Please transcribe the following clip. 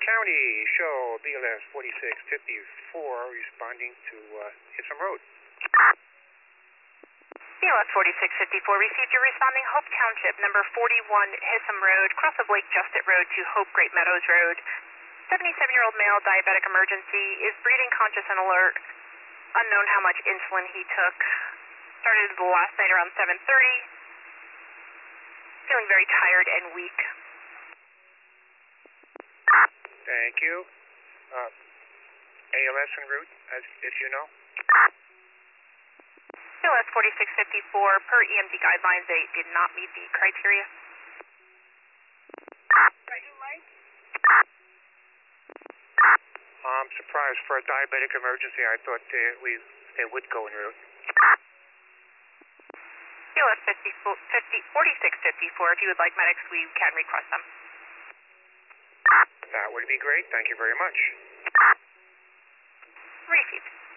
County, show BLS 4654 responding to Hissam Road. BLS 4654 received your responding Hope Township, number 41 Hissam Road, cross of Lake Justit Road to Hope Great Meadows Road. 77-year-old male, diabetic emergency, is breathing conscious and alert. Unknown how much insulin he took. Started last night around 7:30. Feeling very tired and weak. Thank you. ALS en route, if you know. BLS 4654, per EMD guidelines, they did not meet the criteria. I'm surprised. For a diabetic emergency, I thought they would go en route. BLS 4654, if you would like medics, we can request them. That would be great. Thank you very much. Received.